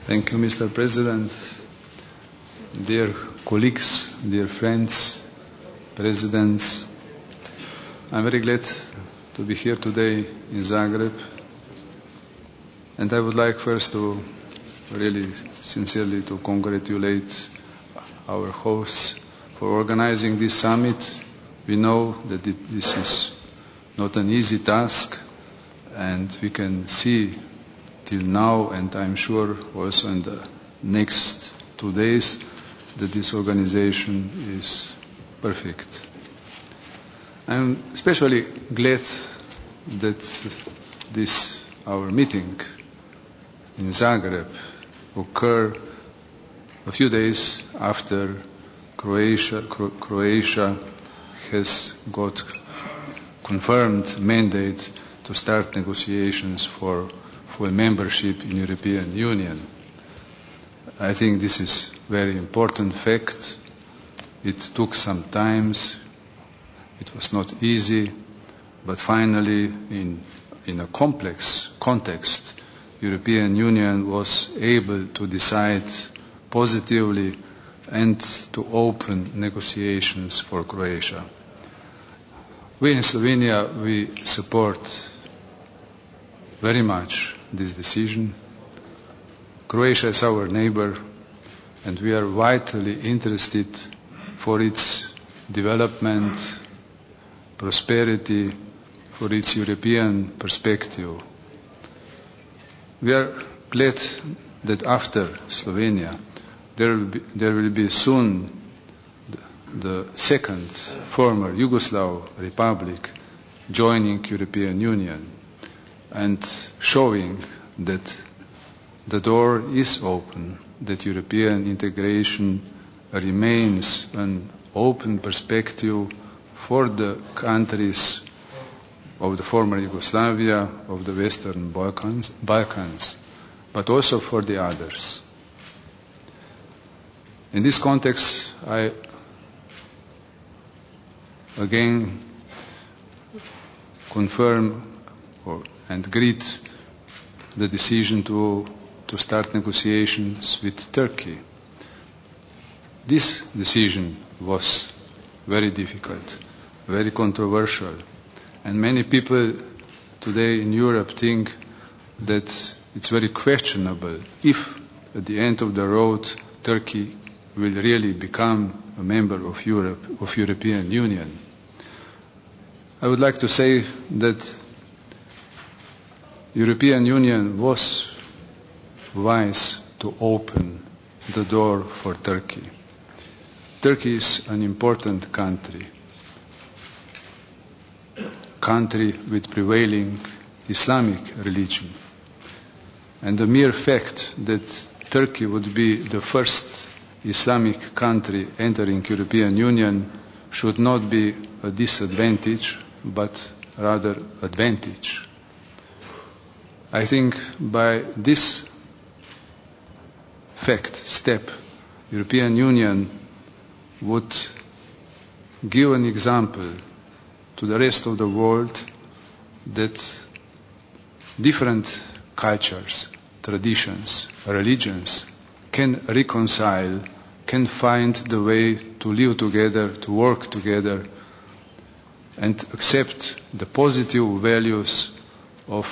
Thank you, Mr. President. Dear colleagues, dear friends, presidents, I'm very glad to be here today in Zagreb. And I would like first to really sincerely to congratulate our hosts for organizing this summit. We know that this is not an easy task, and we can see till now, and I'm sure also in the next 2 days, that this organization is perfect. I'm especially glad that this, our meeting in Zagreb, occurred a few days after Croatia has got confirmed mandate to start negotiations for membership in European Union. I think this is very important fact. It took some time. It was not easy, but finally, in a complex context, European Union was able to decide positively and to open negotiations for Croatia. We in Slovenia, we support very much this decision. Croatia is our neighbor, and we are vitally interested for its development, prosperity, for its European perspective. We are glad that after Slovenia, there will be soon the second former Yugoslav Republic joining European Union and showing that the door is open, that European integration remains an open perspective for the countries of the former Yugoslavia, of the Western Balkans, but also for the others. In this context, I again confirm and greet the decision to start negotiations with Turkey. This decision was very difficult, very controversial, and many people today in Europe think that it's very questionable if at the end of the road Turkey will really become a member of European Union. I would like to say that European Union was wise to open the door for Turkey. Turkey is an important country with prevailing Islamic religion. And the mere fact that Turkey would be the first Islamic country entering European Union should not be a disadvantage, but rather advantage. I think by this step, European Union would give an example to the rest of the world that different cultures, traditions, religions can reconcile, can find the way to live together, to work together, and accept the positive values of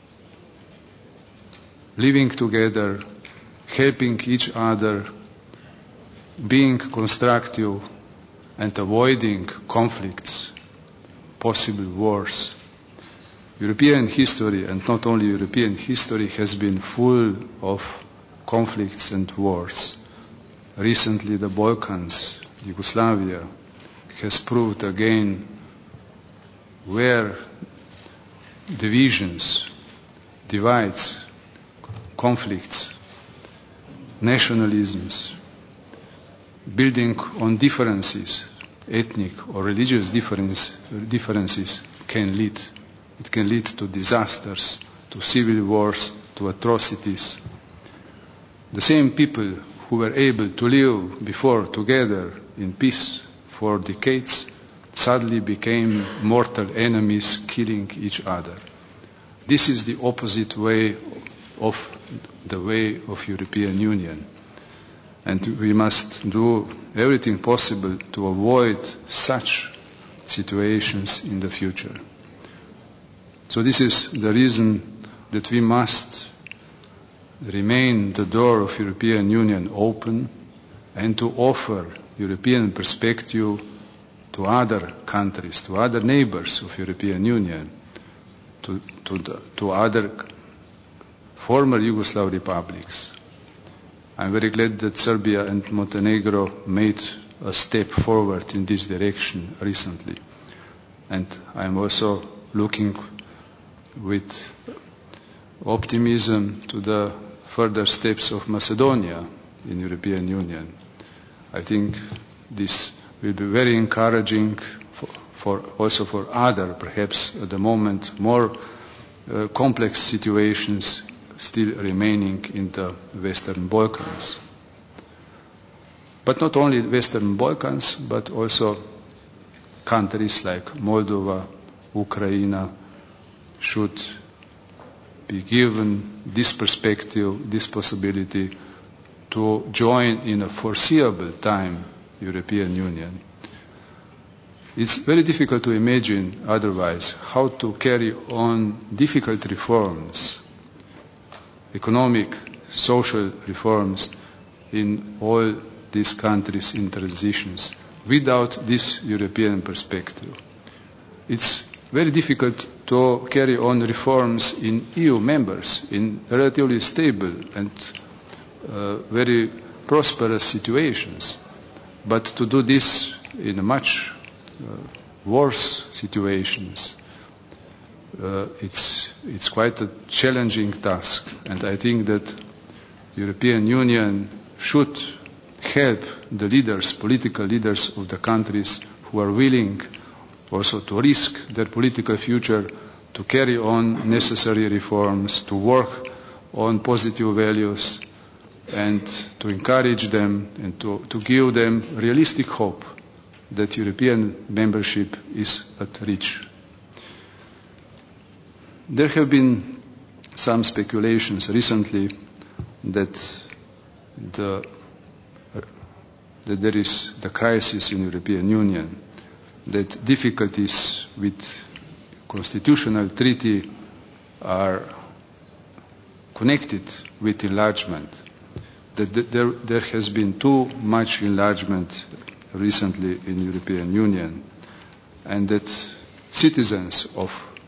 living together, helping each other, being constructive, and avoiding conflicts, possible wars. European history, and not only European history, has been full of conflicts and wars. Recently, the Balkans, Yugoslavia, has proved again where divisions, divides, conflicts, nationalisms, building on differences, ethnic or religious differences can lead. It can lead to disasters, to civil wars, to atrocities. The same people who were able to live before together in peace for decades suddenly became mortal enemies, killing each other. This is the opposite way of the way of European Union. And we must do everything possible to avoid such situations in the future. So this is the reason that we must remain the door of European Union open and to offer European perspective to other countries, to other neighbors of European Union, to other former Yugoslav republics. I'm very glad that Serbia and Montenegro made a step forward in this direction recently. And I'm also looking with optimism to the further steps of Macedonia in European Union. I think this will be very encouraging also for other, perhaps at the moment, more complex situations still remaining in the Western Balkans. But not only Western Balkans, but also countries like Moldova, Ukraine should be given this perspective, this possibility to join in a foreseeable time European Union. It's very difficult to imagine otherwise how to carry on difficult reforms, economic, social reforms in all these countries in transitions without this European perspective. It's very difficult to carry on reforms in EU members in relatively stable and very prosperous situations. But to do this in much worse situations, it's quite a challenging task. And I think that the European Union should help the leaders, political leaders of the countries who are willing also to risk their political future to carry on necessary reforms, to work on positive values, and to encourage them and to give them realistic hope that European membership is at reach. There have been some speculations recently that there is the crisis in European Union, that difficulties with constitutional treaty are connected with enlargement, that there has been too much enlargement recently in European Union, and that citizens of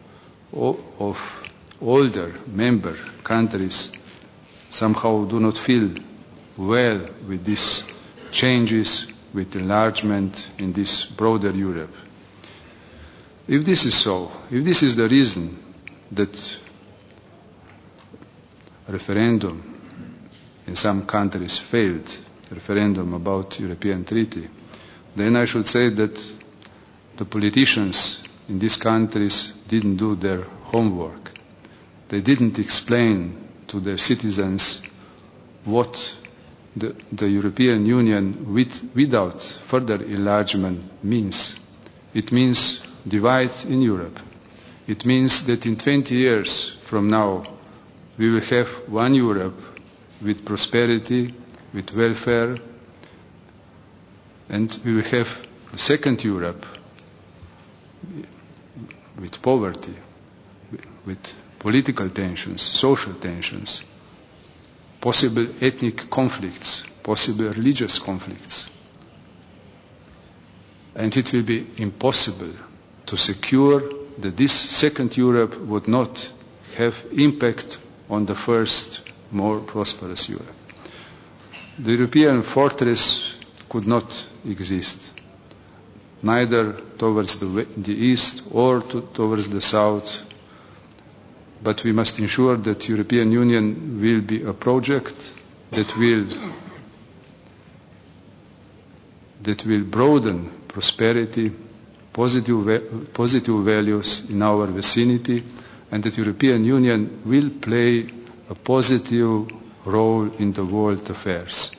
older member countries somehow do not feel well with these changes, with enlargement in this broader Europe. If this is so, if this is the reason that referendum in some countries failed, referendum about European treaty, then I should say that the politicians in these countries didn't do their homework. They didn't explain to their citizens what the European Union without further enlargement means. It means divide in Europe. It means that in 20 years from now we will have one Europe with prosperity, with welfare, and we will have a second Europe with poverty, with political tensions, social tensions, possible ethnic conflicts, possible religious conflicts. And it will be impossible to secure that this second Europe would not have impact on the first, more prosperous Europe. The European fortress could not exist, neither towards the east or towards the south, but we must ensure that the European Union will be a project that will broaden prosperity, positive values in our vicinity, and that the European Union will play a positive role in the world affairs,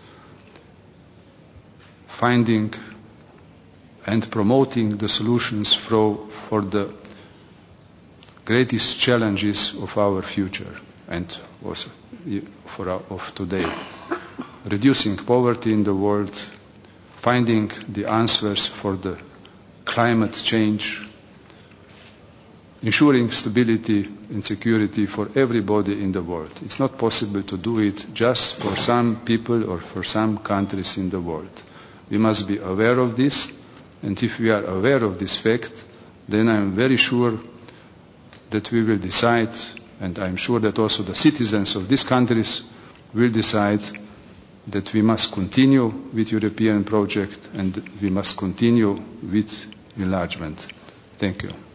finding and promoting the solutions for the greatest challenges of our future and also of today. Reducing poverty in the world, finding the answers for the climate change, ensuring stability and security for everybody in the world. It's not possible to do it just for some people or for some countries in the world. We must be aware of this, and if we are aware of this fact, then I am very sure that we will decide, and I am sure that also the citizens of these countries will decide that we must continue with European project and we must continue with enlargement. Thank you.